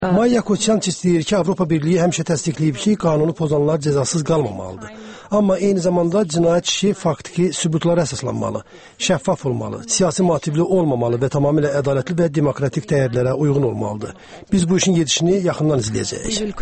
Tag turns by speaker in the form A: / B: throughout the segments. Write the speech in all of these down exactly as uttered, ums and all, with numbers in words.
A: Maya Koçyançis deyir ki, Avropa Birliyi həmişə təsdiqləyib ki, qanunu pozanlar cəzasız qalmamalıdır. Amma eyni zamanda cinayət işi faktiki sübutlara əsaslanmalı, şəffaf olmalı, siyasi motivli olmamalı və tamamilə ədalətli və demokratik dəyərlərə uyğun olmalıdır. Biz bu işin gedişini yaxından izləyəcəyik.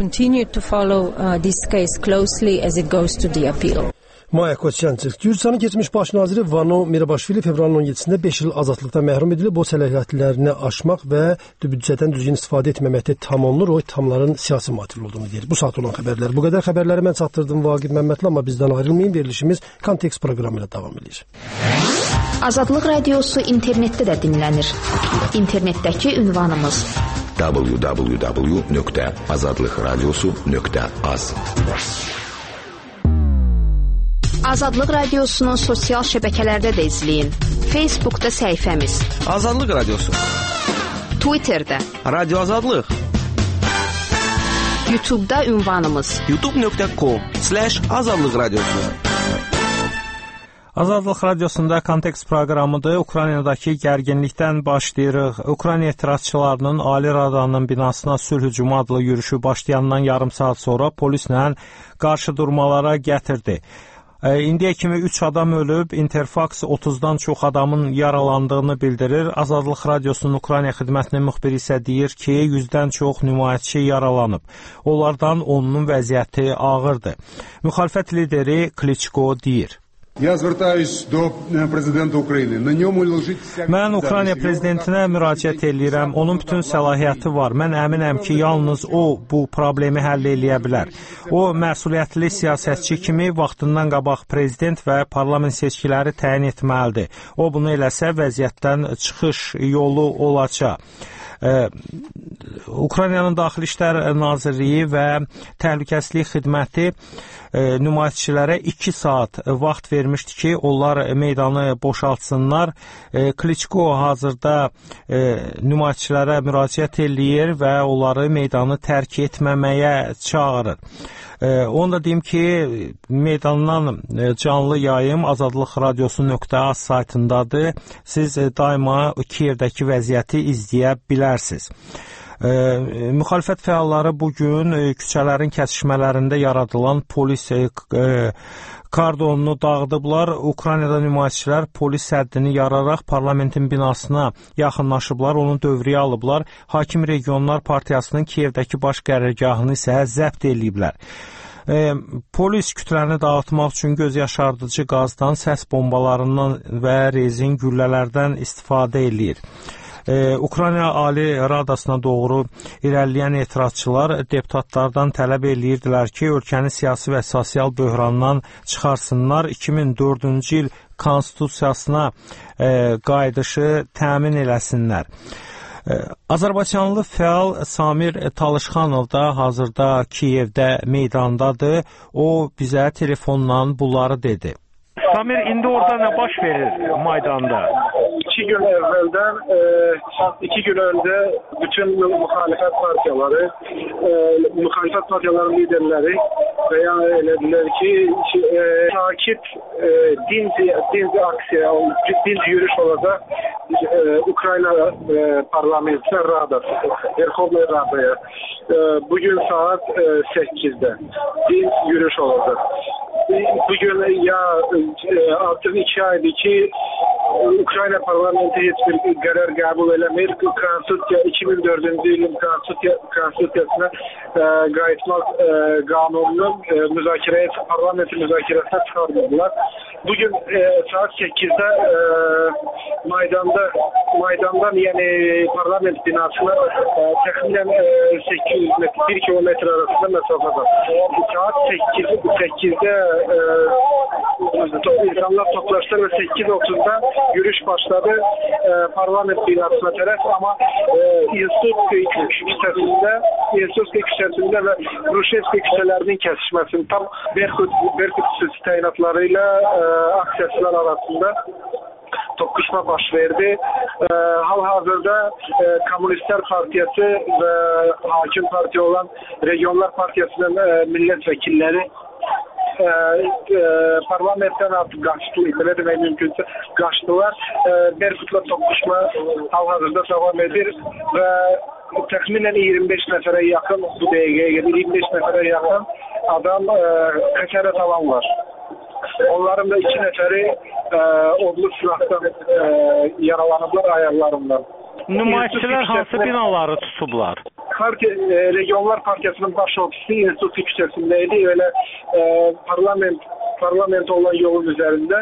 A: Maya Koçyançis, Gürcüstanın keçmiş baş naziri Vano Mirabaşvili fevralın on yedisində beş il azadlıqdan məhrum edilib, o səlahiyyətlərini aşmaq və büdcədən düzgün istifadə etməməkdə tam olunur, o ittihamların siyasi motivli olduğunu deyir. Bu saat olan xəbərlər. Bu qədər xəbərləri mən çatdırdım Vaqif Məmmədli, amma bizdən ayrılmayın, verilişimiz Kontekst proqramı ilə davam edir.
B: Azadlıq radiosu internetdə də dinlənir. İnternetdəki ünvanımız w w w nöqtə azadlıq radiosu nöqtə az. Azadlıq Radiosu'nun sosial şəbəkələrdə də izləyin. Facebook'da səhifəmiz
C: Azadlıq Radiosu,
B: Twitter'da
C: Radio Azadlıq,
B: YouTube'da ünvanımız
C: youtube nöqtə com slash azadlıq radiosu.
D: Azadlıq Radiosunda Kontekst proqramıdır. Ukraynadakı gərginlikdən başlayırıq. Ukrayna etirazçılarının Ali Radanın binasına sülh hücumu adlı yürüşü başlayandan yarım saat sonra polislə qarşı durmalara gətirdi. İndiyə kimi üç adam ölüb, Interfax otuzdan çox adamın yaralandığını bildirir. Azadlıq Radiosunun Ukrayna xidmətinin müxbiri isə deyir ki, yüzdən çox nümayişçi yaralanıb. Onlardan onunun vəziyyəti ağırdır. Müxalifət lideri Kliçko deyir. Mən Ukrayna prezidentinə müraciət edirəm. Onun bütün səlahiyyəti var. Mən əminəm ki, yalnız o bu problemi həll eləyə bilər. O, məsuliyyətli siyasətçi kimi vaxtından qabaq prezident və parlament seçkiləri təyin etməlidir. O, bunu eləsə vəziyyətdən çıxış yolu olacaq. Ee, Ukraynanın Daxili İşlər Nazirliyi və Təhlükəsizlik Xidməti e, nümayişçilərə iki saat vaxt vermişdi ki, onlar meydanı boşaltsınlar. E, Kliçko hazırda e, nümayişçilərə müraciət eləyir və onları meydanı tərk etməməyə çağırır. Ee, onu da deyim ki, meydandan canlı yayım azadlıq radiosu nöqtə az saytındadır. Siz daima Kiyevdəki vəziyyəti izləyə bilərsiniz. E, müxalifət fəalları bugün e, küçələrin kəsişmələrində yaradılan polis e, kordonunu dağıdıblar. Ukraynada nümayişçilər polis səddini yararaq parlamentin binasına yaxınlaşıblar, onu dövrəyə alıblar. Hakim Regionlar Partiyasının Kiyevdəki baş qərargahını isə zəbt ediblər. E, polis kütləni dağıtmaq üçün göz yaşardıcı qazdan, səs bombalarından və rezin güllələrdən istifadə eləyir. Ee, Ukrayna Ali Radasına doğru irəliləyən etirazçılar deputatlardan tələb eləyirdilər ki, ölkəni siyasi və sosial böhrandan çıxarsınlar, iki min dördüncü il konstitusiyasına e, qayıdışı təmin eləsinlər. E, Azərbaycanlı fəal Samir Talışxanov da hazırda Kiyevdə meydandadır. O bizə telefonla bunları dedi. Samir, indi orada nə baş verir Maydanda?
E: İki gün evvelden, e, iki gün önce bütün muhalefet partiyaları, e, muhalefet partiyaların liderleri beyan elediler ki e, takip e, dinci, dinci aksiya, dinci yürüyüş olacak e, Ukrayna e, Parlamentoya Radası, Verkhovnaya Radaya. E, bugün saat e, sekizde dinci yürüyüş olacak. Bugün ya e, artık iki aydır ki Ukrayna parlamenti heç bir qərar qəbul eləmir. Konstitusiya iki min dördüncü ilin konstitusiyasına e, qayıtmaq e, qanununun e, müzakirəyə, parlamentin müzakirəsinə çıxardılar. Bugün e, saat sekizde e, Maydan'da Maydan'dan yani parlament binasına e, təxminən e, sekiz yüz metr, bir kilometr arasında mesafada. Saat sekizde e, insanlar toplaştı ve sekiz otuzda yürüyüş başladı e, parlament binasına tərəf, ama e, İnstitutski küçəsində, İnstitutski küçəsində və Ruşevski küçələrinin kəsişməsinin tam Berkut, Berkut təyinatlarıyla e, aksiyasılar arasında toqquşma baş verdi. E, hal-hazırda e, Komünistlər Partiyası və hakim partiya olan Regionlar Partiyasının e, milletvəkilləri e, e, parlamentdən artıq qaçdı, belə demək mümkünsə qaçdılar. E, Berkutla toqquşma hal-hazırda devam edir və təxminən iyirmi beş nəfərə yaxın bu dəqiqəyə qədər iyirmi beş nəfərə yaxın adam e, xəsarət alan var. Onların da iki nəfəri e, odlu silahdan e, yaralanıblar ayaqlarından.
D: Nümayişçilər hansı binaları tutublar?
E: Partiya, e, Regionlar Partiyasının baş ofisi institut küçəsində idi. Elə e, parlament parlament olan yolun üzərində.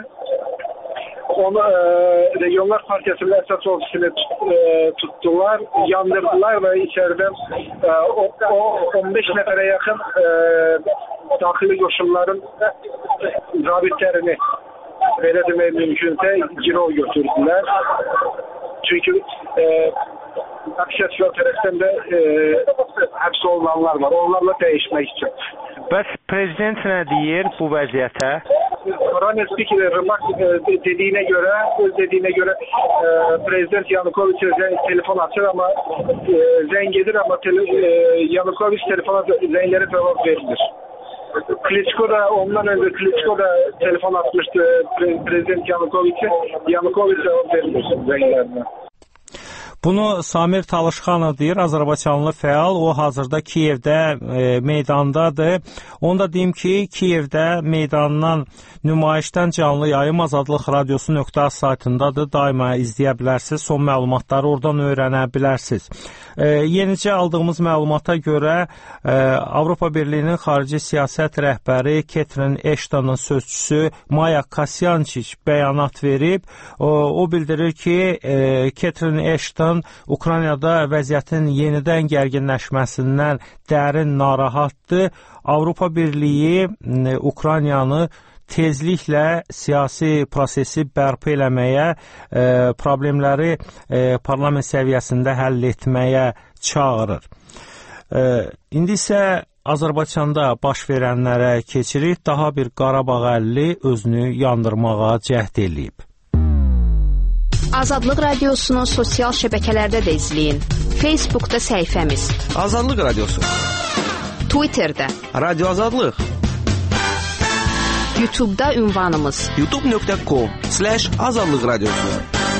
E: Onu e, Regionlar Partiyasının əsas ofisini tut, e, tutdular, yandırdılar və içəridən e, o, o on beş nəfərə yaxın e, daxili qoşunların zabitlərini, belə demək mümkünsə, girov götürdülər. Çünki e, aksiyasyon tərəfdən də e, həbs olunanlar var. Onlarla dəyişmək üçün.
D: Bəs prezident nə deyir bu vəziyyətə?
E: Foreign Speaker Rımak dediyinə görə, öz dediyinə görə e, prezident Yanukoviçə telefon açır, amma e, zəng edir, amma tele, e, Yanukoviç telefona zənglərə cavab verilir. Klitschko da ondan önce Klitschko da telefon atmıştı pre, prezident Yanukoviç'e. Yanukoviç cevap vermiş zənglərine.
D: Bunu Samir Talışxanov deyir, Azərbaycanlı fəal. O hazırda Kiyevdə e, meydandadır. Onu da deyim ki, Kiyevdə meydandan nümayişdən canlı yayım Azadlıq Radiosu nöqtə az saytındadır. Daima izləyə bilərsiniz. Son məlumatları oradan öyrənə bilərsiniz. E, yenicə aldığımız məlumata görə e, Avropa Birliyinin xarici siyasət rəhbəri Catherine Ashton'ın sözçüsü Maya Kasyançiç bəyanat verib. O, o bildirir ki, e, Catherine Ashton Ukraynada vəziyyətin yenidən gərginləşməsindən dərin narahatdır. Avropa Birliyi Ukraynanı tezliklə siyasi prosesi bərpa eləməyə, e, problemləri e, parlament səviyyəsində həll etməyə çağırır. E, indi isə Azərbaycanda baş verənlərə keçirik. Daha bir Qarabağ əlli özünü yandırmağa cəhd eləyib.
B: Azadlıq Radiosunu sosial şəbəkələrdə də izləyin. Facebookda səhifəmiz
C: Azadlıq Radiosu,
B: Twitterdə
C: Radio Azadlıq,
B: YouTube'da ünvanımız
C: youtube nöqtə com slash azadlıq radiosu.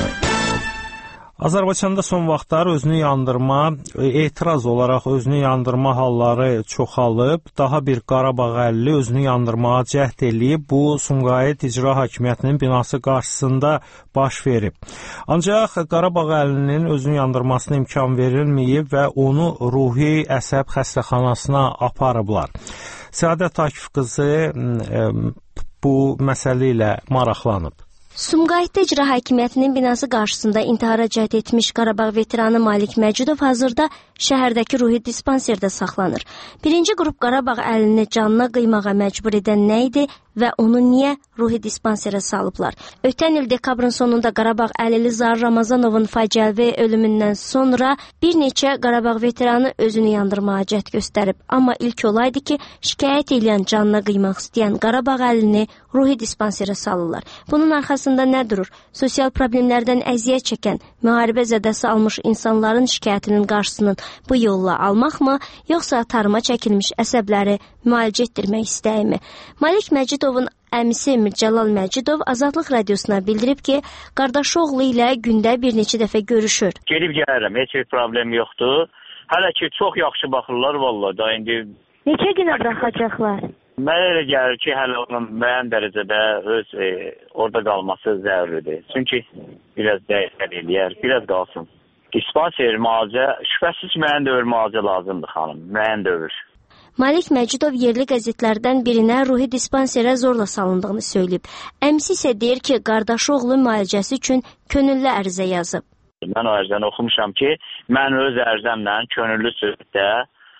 D: Azərbaycanda son vaxtlar özünü yandırma, etiraz olaraq özünü yandırma halları çoxalıb. Daha bir Qarabağ əlli özünü yandırmağa cəhd eləyib. Bu, Sumqayıt İcra Hakimiyyətinin binası qarşısında baş verib. Ancaq Qarabağ əllinin özünü yandırmasına imkan verilməyib və onu ruhi əsəb xəstəxanasına aparıblar. Səadət Akif qızı e, bu məsələ ilə maraqlanıb.
F: Sumqayıtda İcra Hakimiyyətinin binası qarşısında intihara cəhd etmiş Qarabağ veteranı Malik Məcidov hazırda şəhərdəki ruhi dispanserdə saxlanır. Birinci qrup Qarabağ əlini canına qıymağa məcbur edən nə idi və onu niyə ruhi dispanserə salıblar? Ötən il dekabrın sonunda Qarabağ əlili Zar Ramazanovun faciəvi ölümündən sonra bir neçə Qarabağ veteranı özünü yandırmağa cəhd göstərib. Amma ilk olaydı ki, şikayət edən canına qıymaq istəyən Qarabağ əlini ruhi dispanserə salırlar. Bunun arxasında nə durur? Sosial problemlərdən əziyyət çəkən, müharibə zədəsi almış insanların şikayətinin qarşısının bu yolla almaqmı, yoxsa tarıma çəkilmiş əsəbləri müalicə etdirmək istəyimi? Malik Məcidovun əmisi Mircəlal Məcidov Azadlıq Radiosuna bildirib ki, qardaşı oğlu ilə gündə bir neçə dəfə görüşür.
G: Gelib gəlirəm, heç bir problem yoxdur. Hələ ki, çox yaxşı baxırlar vallahi da indi. Neçə günə buraxacaqlar? Mənə elə gəlir ki, hələ onun müəyyən dərəcədə öz e, orada qalması zəruridir. Çünki biraz dəyişən eləyər, biraz qalsın. Dispanser müalicə, şübhəsiz müəyyən dövr müalicə lazımdır xanım, müəyyən dövr.
F: Malik Məcidov yerli qəzetlərdən birinə ruhi dispanserə zorla salındığını söyləyib. Əmsi isə deyir ki, qardaşı oğlu müalicəsi üçün könüllü ərizə yazıb.
G: Mən o ərizəni oxumuşam ki, mən öz ərizəmlə könüllü sözdə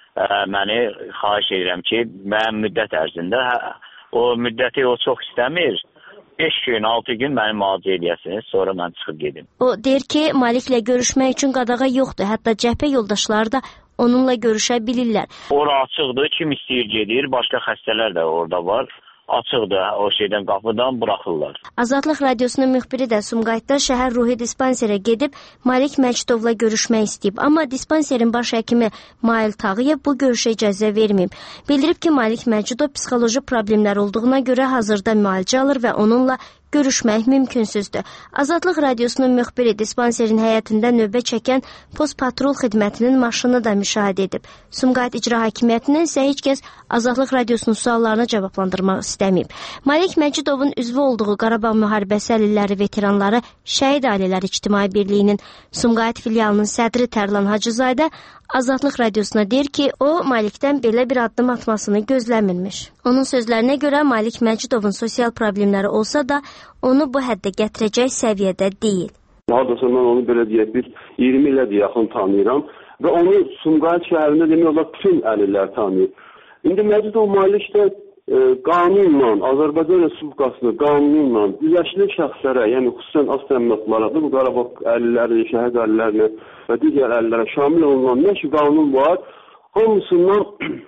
G: məni xahiş edirəm ki, mənim müddət ərzində, o müddəti o çox istəmir, beş gün, altı gün məni müalicə edəsiniz, sonra mən çıxıb gedim.
F: O deyir ki, Maliklə görüşmək üçün qadağa yoxdur, hətta cəhbə yoldaşları da onunla görüşə bilirlər.
G: Ora açıqdır, kim istəyir gedir, başqa xəstələr də orada var. Açıqdır, o şeydən qapıdan buraxırlar.
F: Azadlıq Radiosunun müxbiri də Sumqayıtda şəhər ruhi dispanserə gedib Malik Məcidovla görüşmək istəyib. Amma dispanserin baş həkimi Mail Tağıyev bu görüşə icazə verməyib. Bildirib ki, Malik Məcidov psixoloji problemlər olduğuna görə hazırda müalicə alır və onunla görüşmək mümkünsüzdür. Azadlıq Radiosunun müxbiri dispanserin həyətində növbə çəkən postpatrul xidmətinin maşını da müşahidə edib. Sumqayıt İcra Hakimiyyətindən isə heç kəs Azadlıq Radiosunun suallarını cavablandırmaq istəməyib. Malik Məcidovun üzvü olduğu Qarabağ müharibəsi əlilləri veteranları Şəhid Ailələri İctimai Birliyinin Sumqayıt filialının sədri Tərlan Hacızayda Azadlıq Radiosuna deyir ki, o Malikdən belə bir addım atmasını gözləmirmiş. Onun sözlərinə görə Malik Məcidovun sosial problemləri olsa da onu bu həddə gətirəcək səviyyədə deyil.
H: Hardasa mən onu belə deyək, bir iyirmi illədir yaxın tanıyıram və onu Sumqayıt şəhərində demək olar bütün əlillər tanıyır. İndi Məcidov Malik də e, qanunla, Azərbaycan Respublikasının qanunla güzəştli şəxslərə, yəni xüsusən az təminatlara, bu Qarabağ əlilləri, şəhid əlillərinə və digər əlillərə şamil olunan nə ki qanun var, hamısından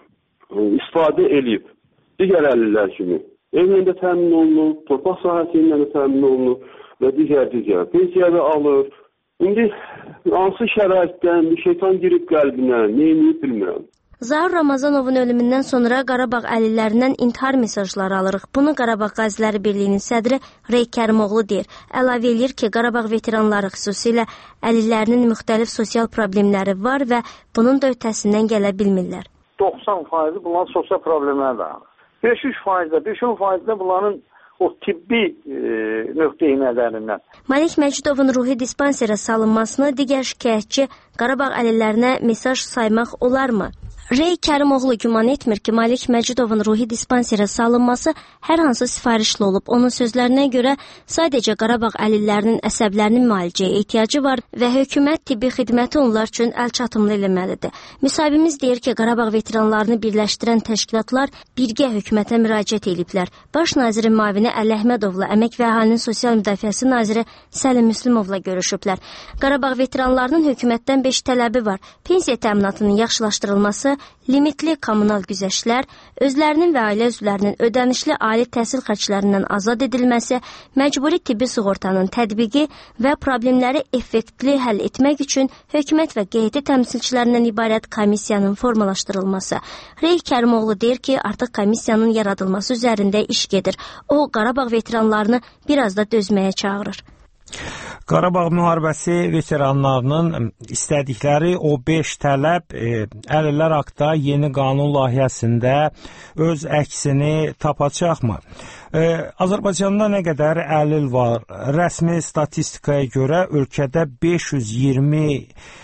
H: istifadə edib. Digər əlillər kimi. Evlə də təmin olunur, torpaq sahəsi ilə də təmin olunur və digər-digər. Pensiya da alır. İndi hansı şəraitdən şeytan girib qəlbinə, neyini bilmirəm.
F: Zahir Ramazanovun ölümündən sonra Qarabağ əlillərindən intihar mesajları alırıq. Bunu Qarabağ Qaziləri Birliyinin sədri Rey Kərimoğlu deyir. Əlavə edir ki, Qarabağ veteranları xüsusilə əlillərinin müxtəlif sosial problemləri var və bunun da ötəsindən gələ bilmirlər.
I: doxsan faizi bunların sosial problemləri dayanır. beş üç faizdə, beş on faizdə bunların o tibbi e, nöqteyi nəzərindən.
F: Malik Məcidovun ruhi dispanserə salınmasını digər şikayətçi Qarabağ əlillərinə mesaj saymaq olarmı? Rey Kərimoğlu güman etmir ki, Malik Məcidovun ruhi dispanserə salınması hər hansı sifarişli olub. Onun sözlərinə görə sadəcə Qarabağ əlillərinin əsəblərinin müalicəyə ehtiyacı var və hökumət tibbi xidməti onlar üçün əlçatımlı eləməlidir. Müsahibimiz deyir ki, Qarabağ veteranlarını birləşdirən təşkilatlar birgə hökumətə müraciət ediblər. Baş nazirin müavini Əli Əhmədovla Əmək və Əhalinin Sosial Müdafiəsi naziri Səlim Müslümovla görüşüblər. Qarabağ veteranlarının hökumətdən beş tələbi var. Pensiya təminatının yaxşılaşdırılması, limitli kommunal güzəştlər, özlərinin və ailə üzvlərinin ödənişli ali təhsil xərclərindən azad edilməsi, məcburi tibbi sığortanın tətbiqi və problemləri effektli həll etmək üçün hökumət və Q H T təmsilçilərindən ibarət komissiyanın formalaşdırılması. Rey Kərimoğlu deyir ki, artıq komissiyanın yaradılması üzərində iş gedir. O, Qarabağ veteranlarını biraz da dözməyə çağırır.
D: Qarabağ müharibəsi veteranlarının istədikləri o beş tələb e, Əlillər Haqqında yeni qanun layihəsində öz əksini tapacaqmı? E, Azərbaycanda nə qədər əlil var? Rəsmi statistikaya görə ölkədə beş yüz iyirmi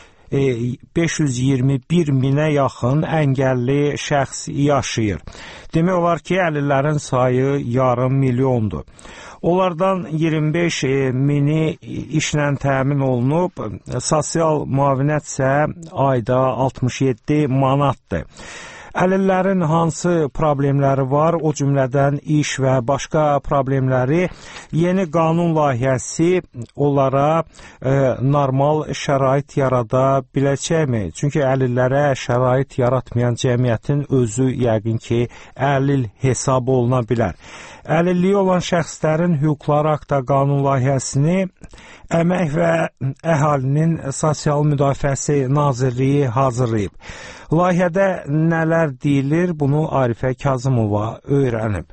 D: beş yüz iyirmi bir minə yaxın əngəlli şəxs yaşayır. Demək olar ki, əlillərin sayı yarım milyondur. Onlardan iyirmi beş mini işlə təmin olunub, sosial müavinət isə ayda altmış yeddi manatdır. Əlillərin hansı problemləri var, o cümlədən iş və başqa problemləri yeni qanun layihəsi onlara e, normal şərait yarada biləcəkmi? Çünki əlillərə şərait yaratmayan cəmiyyətin özü yəqin ki, əlil hesab oluna bilər. Əlilliyi olan şəxslərin hüquqları haqqında qanun layihəsini Əmək və Əhalinin Sosial Müdafiəsi Nazirliyi hazırlayıb. Layihədə nələr deyilir, bunu Arifə Kazımova öyrənib.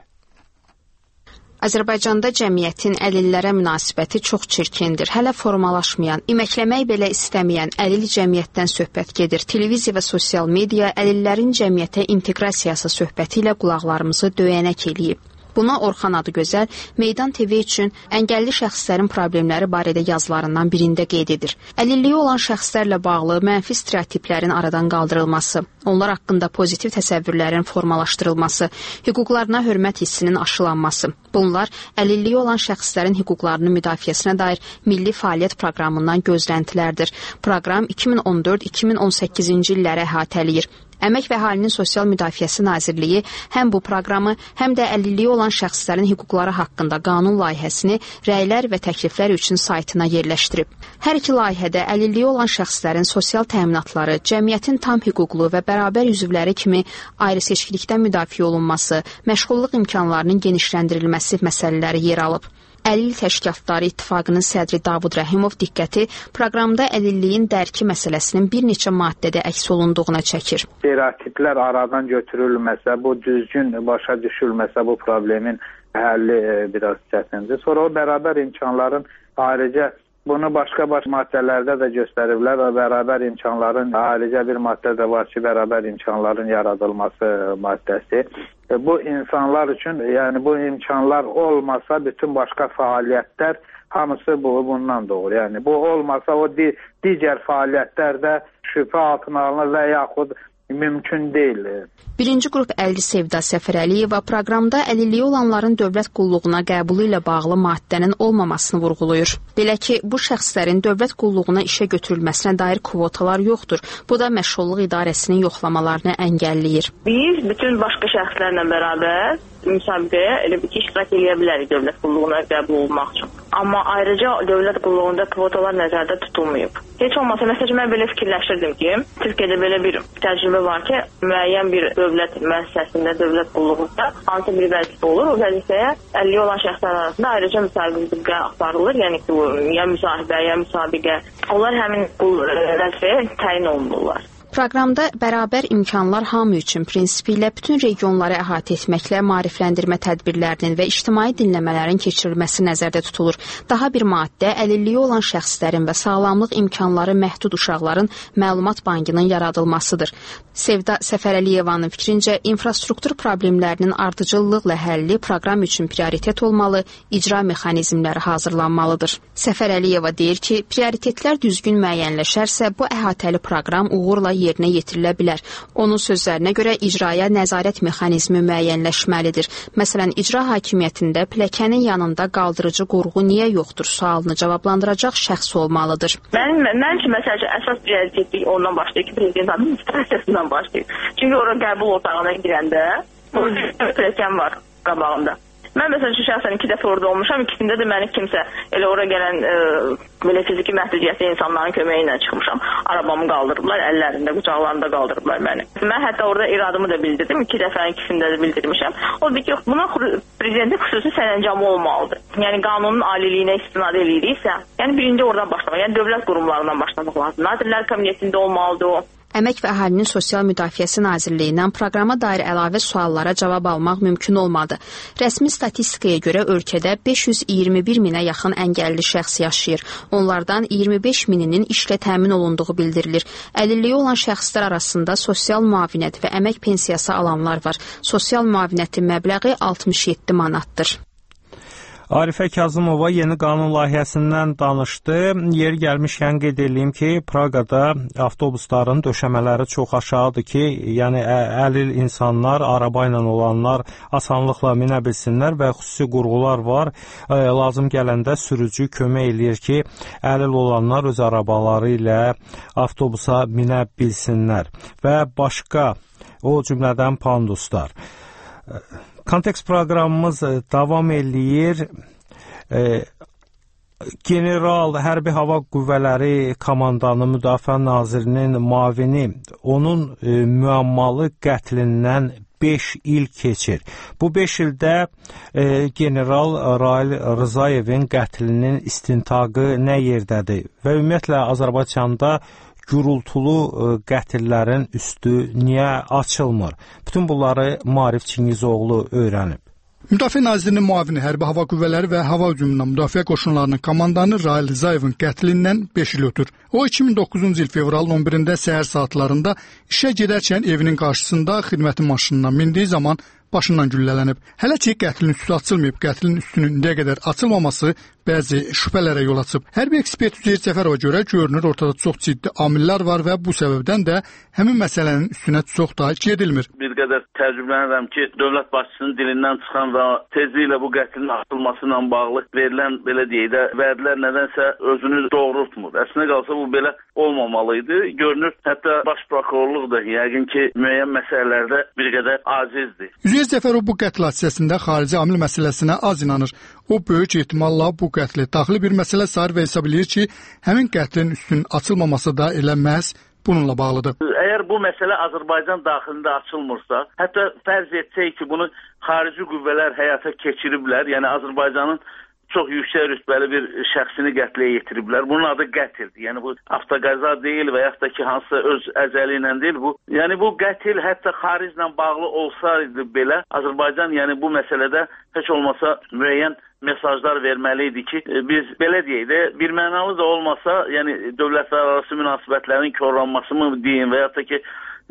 B: Azərbaycanda cəmiyyətin əlillərə münasibəti çox çirkindir. Hələ formalaşmayan, iməkləmək belə istəməyən əlil cəmiyyətdən söhbət gedir. Televiziya və sosial media əlillərin cəmiyyətə inteqrasiyası söhbəti ilə qulaqlarımızı döyənək eləyib. Buna Orxan Adıgözəl Meydan T V üçün əngəlli şəxslərin problemləri barədə yazılarından birində qeyd edir. Əlilliyi olan şəxslərlə bağlı mənfi stereotiplərin aradan qaldırılması, onlar haqqında pozitiv təsəvvürlərin formalaşdırılması, hüquqlarına hörmət hissinin aşılanması. Bunlar əlilliyi olan şəxslərin hüquqlarının müdafiəsinə dair milli fəaliyyət proqramından gözləntilərdir. Proqram iki min on dörd iki min on səkkizinci illəri əhatə eləyir. Əmək və Əhalinin Sosial Müdafiəsi Nazirliyi həm bu proqramı, həm də əlilliyi olan şəxslərin hüquqları haqqında qanun layihəsini rəylər və təkliflər üçün saytına yerləşdirib. Hər iki layihədə əlilliyi olan şəxslərin sosial təminatları, cəmiyyətin tam hüquqlu və bərabər üzvləri kimi ayrı seçkilikdən müdafiə olunması, məşğulluq imkanlarının genişləndirilməsi məsələləri yer alıb. Əlil Təşkilatları İttifaqının sədri Davud Rəhimov diqqəti proqramda əlilliyin dərki məsələsinin bir neçə maddədə əks olunduğuna çəkir.
I: Stereotiplər aradan götürülməsə, bu düzgün başa düşülməsə bu problemin həlli biraz çətindir. Sonra o bərabər imkanların ayrıca bunu başqa-başqa maddələrdə də göstəriblər və bərabər imkanların ayrıca bir maddə də var ki, bərabər imkanların yaradılması maddəsi. Bu insanlar üçün, yəni bu imkanlar olmasa bütün başqa fəaliyyətlər hamısı bu bundan doğur. Yəni bu olmasa o di digər fəaliyyətlər də şübhə altına alınır və yaxud mümkün deyil.
B: Birinci qrup əlilli Sevda Səfərəliyeva proqramda əlilliyi olanların dövlət qulluğuna qəbulu ilə bağlı maddənin olmamasını vurğulayır. Belə ki, bu şəxslərin dövlət qulluğuna işə götürülməsinə dair kvotalar yoxdur. Bu da Məşğulluq İdarəsinin yoxlamalarını əngəlləyir.
J: Biz bütün başqa şəxslərlə bərabər müsabiqəyə elə bir ki, iştirak edə bilərik dövlət qulluğuna qəbul olmaq üçün. Amma ayrıca dövlət qulluğunda kvotalar nəzərdə tutulmayıb. Heç olmasa, məsələn, mən belə fikirləşirdim ki, Türkiyədə belə bir təcrübə var ki, müəyyən bir dövlət müəssisəsində, dövlət qulluğunda hansı bir vəzifə olur, o vəzifəyə əlilliyi olan şəxslər arasında ayrıca müsabiqə aparılır. Yəni ki, ya müsahibə, ya müsabiqə. Onlar həmin vəzifəyə təyin olunurlar.
B: Proqramda bərabər imkanlar hamı üçün prinsipi ilə bütün regionları əhatə etməklə maarifləndirmə tədbirlərinin və ictimai dinləmələrin keçirilməsi nəzərdə tutulur. Daha bir maddə əlilliyi olan şəxslərin və sağlamlıq imkanları məhdud uşaqların məlumat bankının yaradılmasıdır. Sevda Səfərəliyevanın fikrincə, infrastruktur problemlərinin ardıcıllıqla həlli proqram üçün prioritet olmalı, icra mexanizmləri hazırlanmalıdır. Səfərəliyeva deyir ki, prioritetlər düzgün müəyyənləşərsə, bu əhatəli proqram uğurla yerinə yetirilə bilər. Onun sözlərinə görə icraya nəzarət mexanizmi müəyyənləşməlidir. Məsələn, icra hakimiyyətində pilləkənin yanında qaldırıcı qurğu niyə yoxdur sualını cavablandıracaq şəxs olmalıdır.
J: Mənim, mənim üçün məsələn, əsas prioritetlik ondan başlayır ki, prezident administrasiyasından başlayır. Çünki ora qəbul otağına girəndə pilləkən var qabağında. Mən məsələn şəxsən iki dəfə orada olmuşam, ikisində də məni kimsə elə ora gələn e, belə fiziki məhdudiyyətli insanların köməyi ilə çıxmışam. Arabamı qaldırıblar, əllərində, qucaqlarında qaldırıblar məni. Mən hətta orada iradımı da bildirdim, iki dəfə ikisində də bildirmişəm. O bir ki, buna prezidentin xüsusi sərəncamı olmalıdır. Yəni qanunun aliliyinə istinad ediriksə, yəni birinci oradan başlamaq, yəni dövlət qurumlarından başlamaq lazım. Nazirlər Kabinetində olmalıdır o.
B: Əmək və Əhalinin Sosial Müdafiəsi Nazirliyindən proqrama dair əlavə suallara cavab almaq mümkün olmadı. Rəsmi statistikaya görə ölkədə beş yüz iyirmi bir minə yaxın əngəlli şəxs yaşayır. Onlardan iyirmi beş mininin işlə təmin olunduğu bildirilir. Əlilliyi olan şəxslər arasında sosial müavinət və əmək pensiyası alanlar var. Sosial müavinətin məbləği altmış yeddi manatdır.
D: Arifə Kazımova yeni qanun layihəsindən danışdı. Yeri gəlmişkən qeyd edeyim ki, Praqada avtobusların döşəmələri çox aşağıdır ki, yəni əlil insanlar, araba ilə olanlar asanlıqla minə bilsinlər və xüsusi qurğular var. Lazım gələndə sürücü kömək eləyir ki, əlil olanlar öz arabaları ilə avtobusa minə bilsinlər və başqa, o cümlədən panduslar. Kontekst proqramımız davam eləyir. E, General Hərbi Hava Qüvvələri Komandanı Müdafiə Nazirinin müavini onun e, müəmmalı qətlindən beş il keçir. Bu beş ildə e, General Rail Rızayevin qətlinin istintaqı nə yerdədir və ümumiyyətlə Azərbaycanda gürültülü qətillərin üstü niyə açılmır? Bütün bunları Maarif Çingizoğlu öyrənib.
K: Müdafiə Nazirinin müavini Hərbi Hava Qüvvələri və Hava Hücumundan Müdafiə Qoşunlarının komandanı Rail Rızayevin qətlindən beş il ötür. O iki min doqquzuncu il fevralın on birində səhər saatlarında işə gedərkən evinin qarşısında xidməti maşınından mindiyi zaman başından güllələnib. Hələ ki qətlin üstü açılmayıb. Qətlin üstünün indiyə qədər açılmaması bəzi şübhələrə yol açıb. Hərbi ekspert Üzeyir Cəfərova görə görünür ortada çox ciddi amillər var və bu səbəbdən də həmin məsələnin üstünə çox da gedilmir.
L: Bir qədər təəccüblənirəm ki, dövlət başçısının dilindən çıxan və tezliklə bu qətlin açılması ilə bağlı verilən belə deyək də vədlər nədənsə özünü doğrultmur. Əslində qalsa bu belə olmamalıydı. Görünür, hətta baş prokurorluq da yəqin ki, müəyyən məsələlərdə bir qədər acizdir.
K: Üzeyir Cəfərov bu qətl hadisəsində xarici amil məsələsinə az inanır. O böyük ehtimalla bu qətli daxili bir məsələ sayır və hesab edir ki, həmin qətlin üstünün açılmaması da elə məhz bununla bağlıdır.
L: Əgər bu məsələ Azərbaycan daxilində açılmırsa, hətta fərz etsək ki, bunu xarici qüvvələr həyata keçiriblər, yəni Azərbaycanın çox yüksək rütbəli bir şəxsini qətlə yetiriblər. Bunun adı qətldir. Yəni bu avtoqəza deyil və yaxud da ki, hansısa öz əcəli ilə deyil bu. Yəni bu qətl hətta xariclə bağlı olsaydı belə Azərbaycan yəni bu məsələdə heç olmasa müəyyən mesajlar verməli idi ki, biz belə deyək də, bir mənalı da olmasa, yəni dövlətlərarası münasibətlərin korlanması mı deyim və yaxud da ki,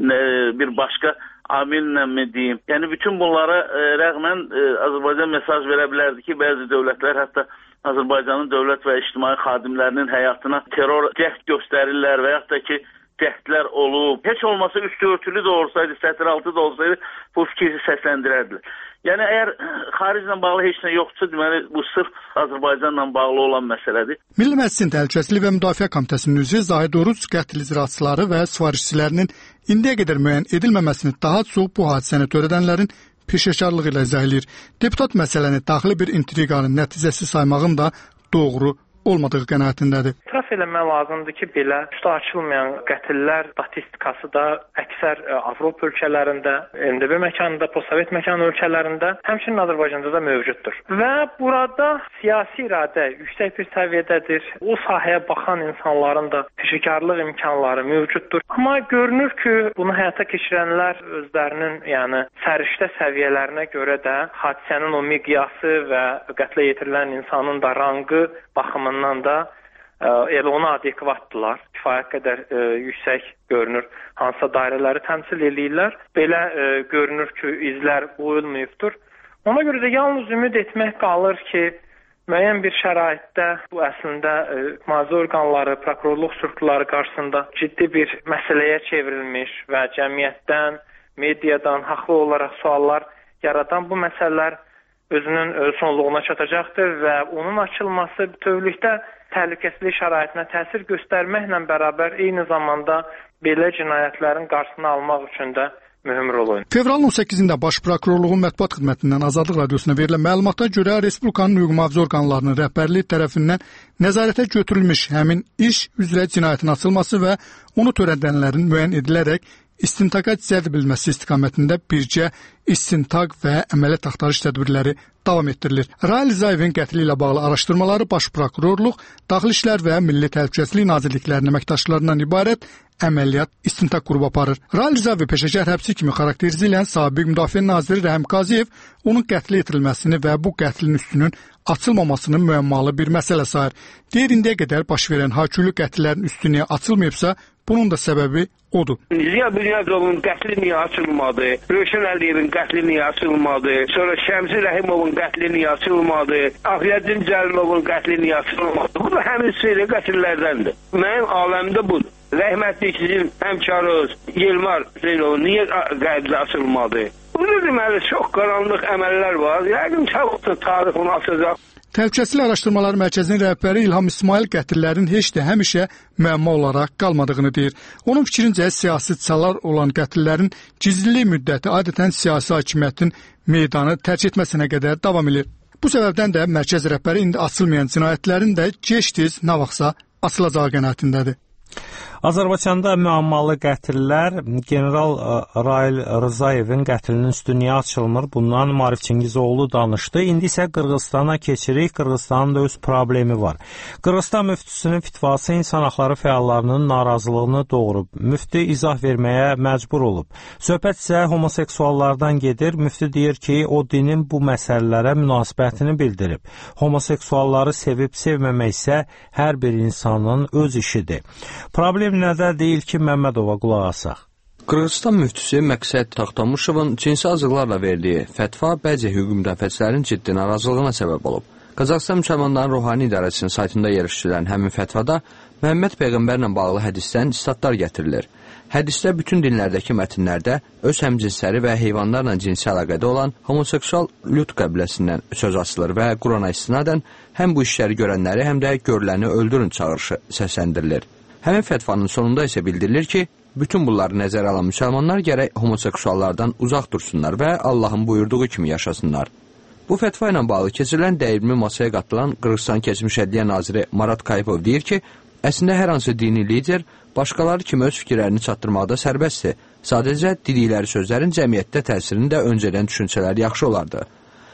L: bir başqa amillə mi deyim. Yəni bütün bunlara e, rəğmən e, Azərbaycan mesaj verə bilərdi ki, bəzi dövlətlər hətta Azərbaycanın dövlət və ictimai xadimlərinin həyatına terror cəhd göstərirlər və yaxud da ki, cəhdlər olub. Heç olmasa üstü örtülü də olsaydı, sətir altı da olsaydı bu fikri səsləndirərdilər. Yəni əgər xariclə bağlı heç nə yoxdursa, deməli bu sırf Azərbaycanla bağlı olan məsələdir.
K: Milli Məclisin Təhlükəsizlik və Müdafiə Komitəsinin üzvü Zahid Oruc qətl icraçıları və sifarişçilərinin indiyə qədər müəyyən edilməməsini daha çox bu hadisəni törədənlərin peşəkarlığı ilə izah edir. Deputat məsələni daxili bir intriqanın nəticəsi saymağın da doğru olmadığı qənaətindədir.
M: İtiraf eləmək lazımdır ki, belə üstü açılmayan qətillər statistikası da əksər Avropa ölkələrində, M D B məkanında, postsovet məkan ölkələrində, həmçinin Azərbaycanda da mövcuddur. Və burada siyasi iradə yüksək bir səviyyədədir. O sahəyə baxan insanların da peşəkarlıq imkanları mövcuddur. Amma görünür ki, bunu həyata keçirənlər özlərinin, yəni səriştə səviyyələrinə görə də hadisənin o miqyası və qətlə yetirilən insanın da rangı baxımından da ə, elə ona adekvatdırlar. Kifayət qədər ə, yüksək görünür. Hansısa dairələri təmsil eləyirlər. Belə ə, görünür ki, izlər qoyulmayıbdır. Ona görə də yalnız ümid etmək qalır ki, müəyyən bir şəraitdə bu əslində ə, mühafizə orqanları, prokurorluq strukturları qarşısında ciddi bir məsələyə çevrilmiş və cəmiyyətdən, mediadan haqlı olaraq suallar yaradan bu məsələlər özünün sonluğuna çatacaqdır və onun açılması bütövlükdə təhlükəsizlik şəraitinə təsir göstərməklə bərabər eyni zamanda belə cinayətlərin qarşısını almaq üçün də mühüm rol oynayır.
K: Fevralın on səkkizində Baş Prokurorluğun mətbuat xidmətindən Azadlıq Radiosuna verilən məlumata görə Respublikanın hüquq mühafizə orqanlarının rəhbərliyi tərəfindən nəzarətə götürülmüş həmin iş üzrə cinayətin açılması və onu törədənlərin müəyyən edilərək istintaqa cəlb edilməsi istiqamətində bircə istintaq və əməliyyat axtarış tədbirləri davam etdirilir. Rail Zayevin qətli ilə bağlı araşdırmaları Baş Prokurorluq, Daxili İşlər və Milli Təhlükəsizlik Nazirliklərinin əməkdaşlarından ibarət əməliyyat istintaq qrupu aparır. Rail Zayev peşəkar həbsi kimi xarakterizə sabiq Müdafiə Naziri Rəhim Qaziyev onun qətlə yetirilməsini və bu qətlin üstünün açılmamasını müəmmalı bir məsələ sayır. Deyir, indiyə qədər baş verən hakimli qətllərin üstünü açılmayıbsa, bunun da səbəbi odur.
N: Ziya Bünyadovun qətli niyə açılmadı? Rövşən Əliyevin qətli niyə açılmadı? Sonra Şəmsi Rəhimovun qətli niyə açılmadı? Axiyəddin Cəlilovun qətli niyə açılmadı? Bu da həmin seri qətillərdəndir. Mənim aləmdə budur. Rəhmətli sizin həmkarınız Yelmar Zeynovun niyə qətli açılmadı? Burada deməli çox qaranlıq əməllər var. Yəqin çabukda tarix onu açacaq.
K: Təhlükəsizlik Araşdırmaları Mərkəzinin rəhbəri İlham İsmail qətillərin heç də həmişə müəmma olaraq qalmadığını deyir. Onun fikrincə siyasətçılar olan qətillərin gizlilik müddəti adətən siyasi hakimiyyətin meydanı tərk etməsinə qədər davam edir. Bu səbəbdən də mərkəz rəhbəri indi açılmayan cinayətlərin də gec-tez nə vaxtsa açılacağı qənaətindədir.
D: Azərbaycanda müəmmalı qətillər General Rail Rızayevin qətlinin üstü niyə açılmır? Bundan Maarif Çingizoğlu danışdı. İndi isə Qırğızstana keçirik. Qırğızstanın da öz problemi var. Qırğızstan müftüsünün fitvası insan haqları fəallarının narazılığını doğurub. Müftü izah verməyə məcbur olub. Söhbət isə homoseksuallardan gedir. Müftü deyir ki, o dinin bu məsələlərə münasibətini bildirib. Homoseksualları sevib sevməmək isə hər bir insanın öz işidir. Problem nədə deyil ki, Məmmədova qulaq asaq.
O: Qırğızstan müftüsü Məqsəd Taxtamuşovun cinsi azlıqlarla verdiyi fətva bəzi hüquq müdafiəçilərin ciddi narazılığına səbəb olub. Qazaxıstan müsəlmanların ruhani idarəsinin saytında yerləşdirilən həmin fətvada Məhəmməd Peyğəmbərlə bağlı hədisdən statlar gətirilir. Hədisdə bütün dinlərdəki mətnlərdə öz həmcinsləri və heyvanlarla cinsi əlaqədə olan homoseksual Lut qəbiləsindən söz açılır və Qurana istinadən həm bu işləri görənləri, həm də görüləni öldürün çağırışı səsləndirilir. Həmin fətvanın sonunda isə bildirilir ki, bütün bunları nəzərə alan müsəlmanlar gərək homoseksuallardan uzaq dursunlar və Allahın buyurduğu kimi yaşasınlar. Bu fətva ilə bağlı keçirilən dəyirmi masaya qatılan Qırğızstan keçmiş ədliyyə naziri Marat Kayıpov deyir ki, əslində hər hansı dini lider başqaları kimi öz fikirlərini çatdırmaqda sərbəstdir. Sadəcə dedikləri sözlərin cəmiyyətdə təsirini də öncədən düşünsələr yaxşı olardı.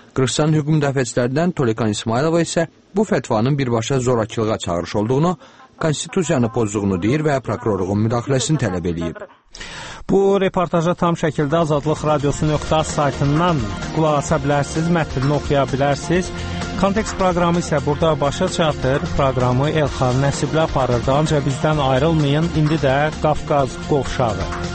O: Qırğızıstan hüquq müdafiəçilərindən Tolekan İsmailova isə bu fətvanın birbaşa zorakılığa çağırış olduğunu, konstitusiyanı pozduğunu deyir və prokurorluğun müdaxiləsini tələb edib.
D: Bu reportaja tam şəkildə azadlıq radiosu nöqtə az saytından qulaq asa bilərsiniz, mətnini oxuya bilərsiniz. Kontekst proqramı isə burada başa çatır. Proqramı Elxan Nəsiblə aparırdı. Ancaq bizdən ayrılmayın. İndi də Qafqaz qovşağı.